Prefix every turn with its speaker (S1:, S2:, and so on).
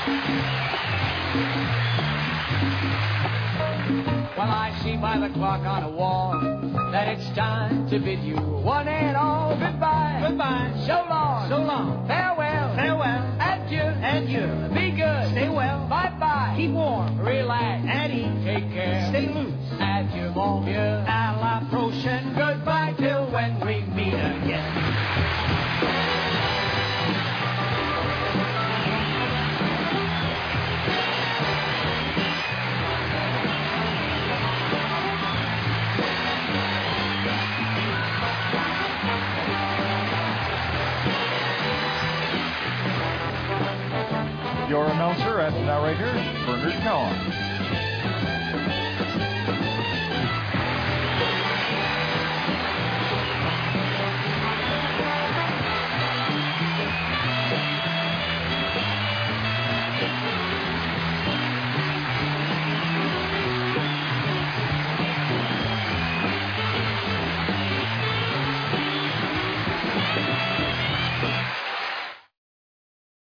S1: Well, I see by the clock on the wall that it's time to bid you one and all goodbye.
S2: Goodbye.
S1: So long.
S2: So long.
S1: Farewell.
S2: Farewell.
S1: Adieu.
S2: Adieu.
S1: Be good.
S2: Stay well.
S1: Bye-bye.
S2: Keep warm.
S1: Relax.
S2: At ease.
S1: Take care.
S2: Stay loose.
S1: Adieu, mon vieux.
S2: À la prochaine.
S1: Goodbye till when we meet again.
S3: Your announcer and narrator, Bernard Cowan.